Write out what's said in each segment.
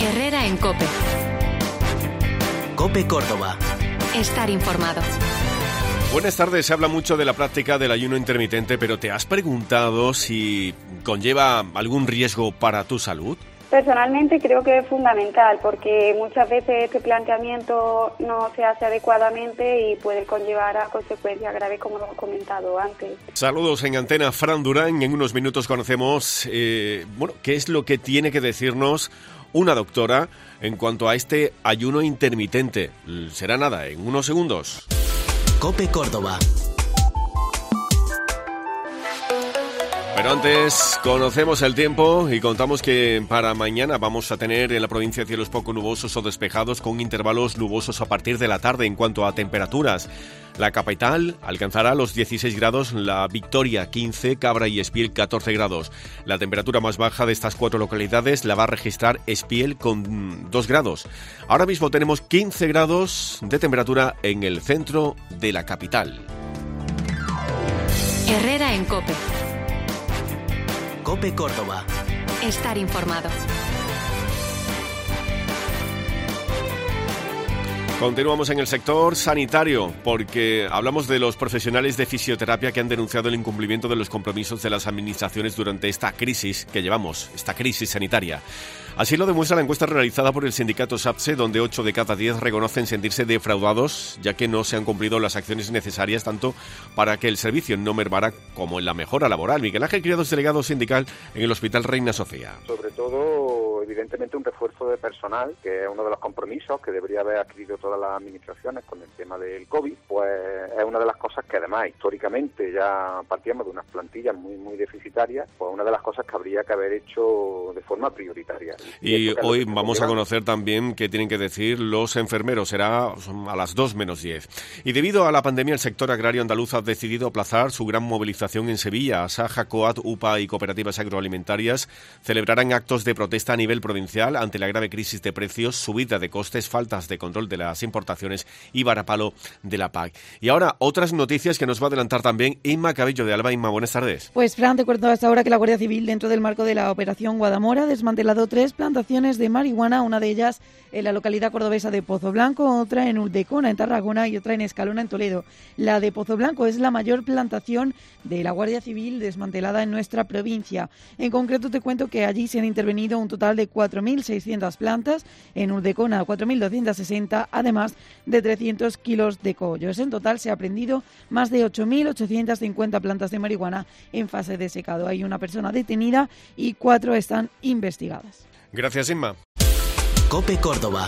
Herrera en COPE. COPE Córdoba. Estar informado. Buenas tardes. Se habla mucho de la práctica del ayuno intermitente, pero ¿te has preguntado si conlleva algún riesgo para tu salud? Personalmente creo que es fundamental porque muchas veces este planteamiento no se hace adecuadamente y puede conllevar a consecuencias graves como lo hemos comentado antes. Saludos en antena, Fran Durán. En unos minutos conocemos qué es lo que tiene que decirnos una doctora en cuanto a este ayuno intermitente. Será nada, en unos segundos. COPE Córdoba. Pero antes conocemos el tiempo y contamos que para mañana vamos a tener en la provincia cielos poco nubosos o despejados con intervalos nubosos a partir de la tarde. En cuanto a temperaturas, la capital alcanzará los 16 grados, la Victoria 15, Cabra y Espiel 14 grados. La temperatura más baja de estas cuatro localidades la va a registrar Espiel con 2 grados. Ahora mismo tenemos 15 grados de temperatura en el centro de la capital. Herrera en COPE. COPE Córdoba. Estar informado. Continuamos en el sector sanitario porque hablamos de los profesionales de fisioterapia que han denunciado el incumplimiento de los compromisos de las administraciones durante esta crisis que llevamos, esta crisis sanitaria. Así lo demuestra la encuesta realizada por el sindicato SAPSE, donde 8 de cada 10 reconocen sentirse defraudados, ya que no se han cumplido las acciones necesarias tanto para que el servicio no mermara como en la mejora laboral. Miguel Ángel Criados, delegado sindical en el Hospital Reina Sofía. Sobre todo, evidentemente, un refuerzo de personal, que es uno de los compromisos que debería haber adquirido todas las administraciones con el tema del COVID, pues es una de las cosas que además históricamente ya partíamos de unas plantillas muy deficitarias, pues una de las cosas que habría que haber hecho de forma prioritaria. Y hoy vamos a conocer también qué tienen que decir los enfermeros. Será a las 2 menos 10. Y debido a la pandemia, el sector agrario andaluz ha decidido aplazar su gran movilización en Sevilla. Asaja, COAT, UPA y cooperativas agroalimentarias celebrarán actos de protesta a nivel provincial ante la grave crisis de precios, subida de costes, faltas de control de las importaciones y varapalo de la PAC. Y ahora, otras noticias que nos va a adelantar también Inma Cabello de Alba. Inma, buenas tardes. Pues Fran, te cuento hasta ahora que la Guardia Civil, dentro del marco de la Operación Guadamora, ha desmantelado 3 plantaciones de marihuana, una de ellas en la localidad cordobesa de Pozo Blanco, otra en Ulldecona, en Tarragona, y otra en Escalona, en Toledo. La de Pozo Blanco es la mayor plantación de la Guardia Civil desmantelada en nuestra provincia. En concreto, te cuento que allí se han intervenido un total de 4.600 plantas, en Ulldecona 4.260, además de 300 kilos de cogollos. En total se ha aprehendido más de 8.850 plantas de marihuana en fase de secado. Hay una persona detenida y 4 están investigadas. Gracias, Inma. COPE Córdoba.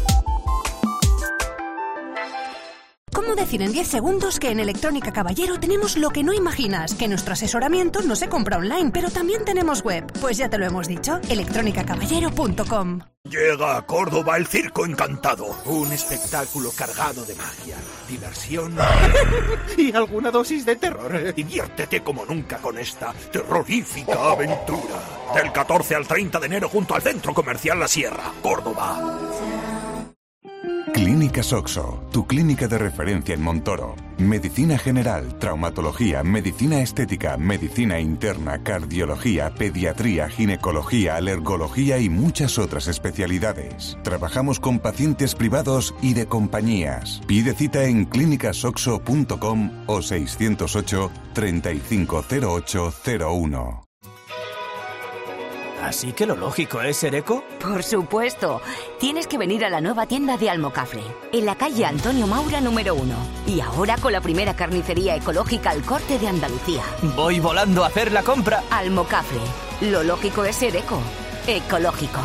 ¿Cómo decir en 10 segundos que en Electrónica Caballero tenemos lo que no imaginas? Que nuestro asesoramiento no se compra online, pero también tenemos web. Pues ya te lo hemos dicho, electronicacaballero.com. Llega a Córdoba el Circo Encantado. Un espectáculo cargado de magia, diversión y alguna dosis de terror. Diviértete como nunca con esta terrorífica aventura. Del 14 al 30 de enero junto al Centro Comercial La Sierra, Córdoba. Clínicas OXXO, tu clínica de referencia en Montoro. Medicina general, traumatología, medicina estética, medicina interna, cardiología, pediatría, ginecología, alergología y muchas otras especialidades. Trabajamos con pacientes privados y de compañías. Pide cita en clínicasoxxo.com o 608 350801. ¿Así que lo lógico es ser eco? Por supuesto. Tienes que venir a la nueva tienda de Almocafre, en la calle Antonio Maura número 1. Y ahora con la primera carnicería ecológica al corte de Andalucía. Voy volando a hacer la compra. Almocafre. Lo lógico es ser eco. Ecológico.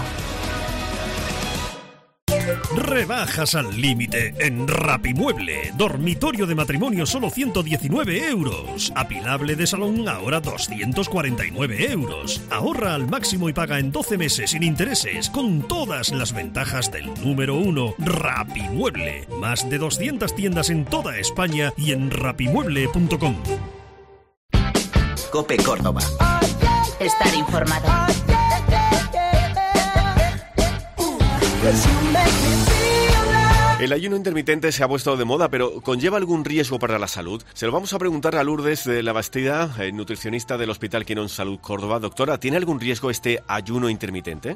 Rebajas al límite en Rapimueble. Dormitorio de matrimonio solo 119 euros. Apilable de salón ahora 249 euros. Ahorra al máximo y paga en 12 meses sin intereses, con todas las ventajas del número 1, Rapimueble. Más de 200 tiendas en toda España y en rapimueble.com. COPE Córdoba. Estar informado. El ayuno intermitente se ha puesto de moda, pero ¿conlleva algún riesgo para la salud? Se lo vamos a preguntar a Lourdes de la Bastida, nutricionista del Hospital Quirón Salud Córdoba. Doctora, ¿tiene algún riesgo este ayuno intermitente?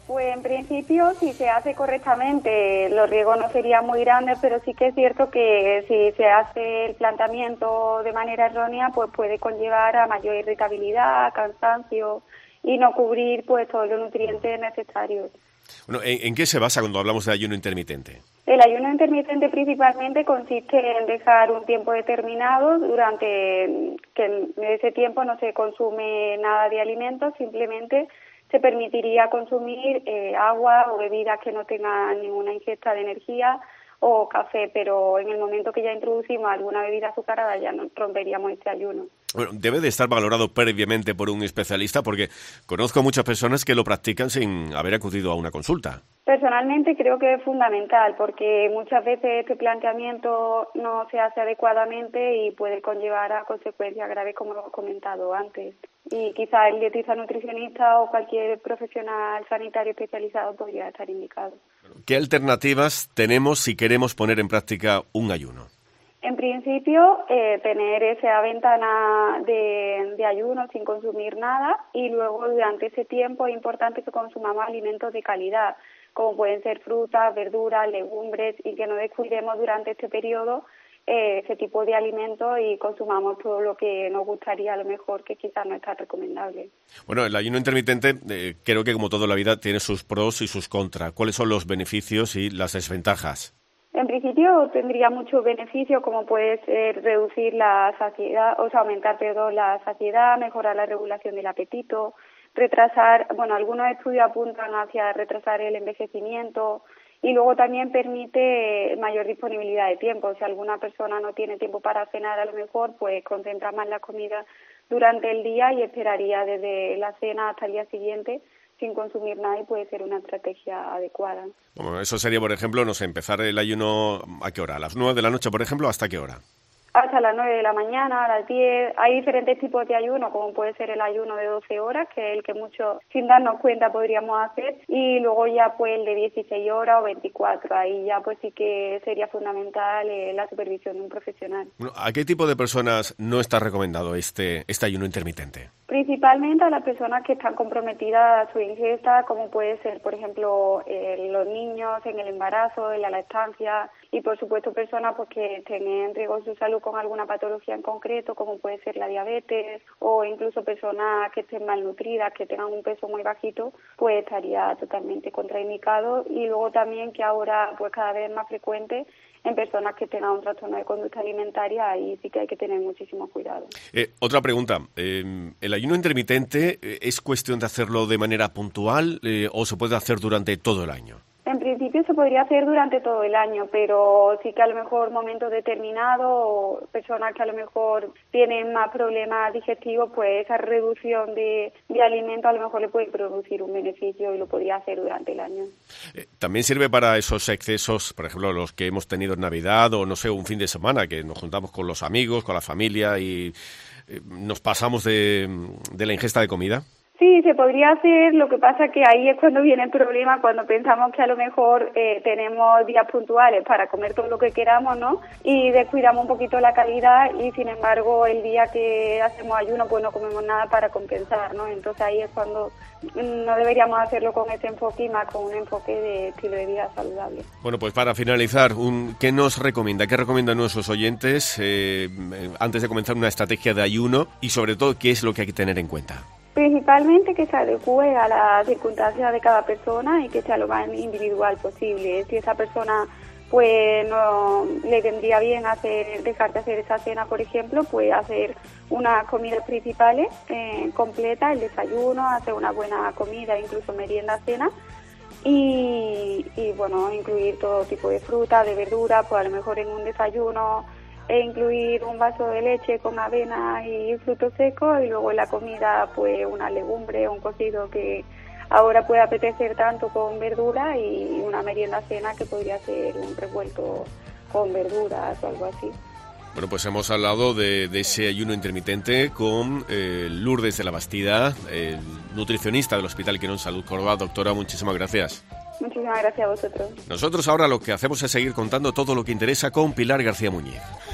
Pues en principio, si se hace correctamente, los riesgos no serían muy grandes, pero sí que es cierto que si se hace el planteamiento de manera errónea, pues puede conllevar a mayor irritabilidad, cansancio y no cubrir pues todos los nutrientes necesarios. Bueno, ¿en qué se basa cuando hablamos de ayuno intermitente? El ayuno intermitente principalmente consiste en dejar un tiempo determinado durante que en ese tiempo no se consume nada de alimentos, simplemente se permitiría consumir agua o bebidas que no tengan ninguna ingesta de energía o café, pero en el momento que ya introducimos alguna bebida azucarada ya no romperíamos este ayuno. Bueno, debe de estar valorado previamente por un especialista porque conozco muchas personas que lo practican sin haber acudido a una consulta. Personalmente creo que es fundamental porque muchas veces este planteamiento no se hace adecuadamente y puede conllevar a consecuencias graves como lo he comentado antes. Y quizá el dietista nutricionista o cualquier profesional sanitario especializado podría estar indicado. ¿Qué alternativas tenemos si queremos poner en práctica un ayuno? En principio, tener esa ventana de ayuno sin consumir nada y luego durante ese tiempo es importante que consumamos alimentos de calidad, como pueden ser frutas, verduras, legumbres y que no descuidemos durante este periodo ese tipo de alimentos y consumamos todo lo que nos gustaría, a lo mejor que quizás no está recomendable. Bueno, el ayuno intermitente creo que como toda la vida tiene sus pros y sus contras. ¿Cuáles son los beneficios y las desventajas? En principio tendría muchos beneficios como puede ser reducir la saciedad, o sea, aumentar, la saciedad, mejorar la regulación del apetito, retrasar, bueno, algunos estudios apuntan hacia retrasar el envejecimiento y luego también permite mayor disponibilidad de tiempo. Si alguna persona no tiene tiempo para cenar, a lo mejor pues concentra más la comida durante el día y esperaría desde la cena hasta el día siguiente sin consumir nada y puede ser una estrategia adecuada. Bueno, eso sería, por ejemplo, no sé, empezar el ayuno ¿a qué hora? ¿A las 9 de la noche, por ejemplo? ¿Hasta qué hora? Hasta las 9 de la mañana, a las 10. Hay diferentes tipos de ayuno, como puede ser el ayuno de 12 horas, que es el que muchos, sin darnos cuenta, podríamos hacer. Y luego ya pues el de 16 horas o 24. Ahí ya pues sí que sería fundamental la supervisión de un profesional. Bueno, ¿a qué tipo de personas no está recomendado este ayuno intermitente? Principalmente a las personas que están comprometidas a su ingesta, como puede ser, por ejemplo, los niños en el embarazo, en la lactancia y, por supuesto, personas pues, que estén en riesgo de su salud con alguna patología en concreto, como puede ser la diabetes o incluso personas que estén malnutridas, que tengan un peso muy bajito, pues estaría totalmente contraindicado. Y luego también que ahora pues cada vez es más frecuente en personas que tengan un trastorno de conducta alimentaria, ahí sí que hay que tener muchísimo cuidado. Otra pregunta, ¿el ayuno intermitente es cuestión de hacerlo de manera puntual o se puede hacer durante todo el año? En principio se podría hacer durante todo el año, pero sí que a lo mejor momentos determinados o personas que a lo mejor tienen más problemas digestivos, pues esa reducción de alimentos a lo mejor le puede producir un beneficio y lo podría hacer durante el año. También sirve para esos excesos, por ejemplo, los que hemos tenido en Navidad o, no sé, un fin de semana, que nos juntamos con los amigos, con la familia y nos pasamos de la ingesta de comida. Sí, se podría hacer, lo que pasa que ahí es cuando viene el problema, cuando pensamos que a lo mejor tenemos días puntuales para comer todo lo que queramos, ¿no? Y descuidamos un poquito la calidad y, sin embargo, el día que hacemos ayuno, pues no comemos nada para compensar, ¿no? Entonces ahí es cuando no deberíamos hacerlo con ese enfoque y más con un enfoque de estilo de vida saludable. Bueno, pues para finalizar, ¿qué nos recomienda? ¿Qué recomiendan nuestros oyentes antes de comenzar una estrategia de ayuno? Y sobre todo, ¿qué es lo que hay que tener en cuenta? Principalmente que se adecue a las circunstancias de cada persona y que sea lo más individual posible. Si esa persona pues no le vendría bien dejar de hacer esa cena, por ejemplo, pues hacer unas comidas principales completas, el desayuno, hacer una buena comida, incluso merienda, cena. Y bueno, incluir todo tipo de fruta, de verdura, pues a lo mejor en un desayuno incluir un vaso de leche con avena y frutos secos y luego en la comida pues una legumbre, un cocido que ahora puede apetecer tanto con verdura y una merienda cena que podría ser un revuelto con verduras o algo así. Bueno, pues hemos hablado de ese ayuno intermitente con Lourdes de la Bastida, nutricionista del Hospital Quirón Salud Córdoba. Doctora, muchísimas gracias. Muchísimas gracias a vosotros. Nosotros ahora lo que hacemos es seguir contando todo lo que interesa con Pilar García Muñiz.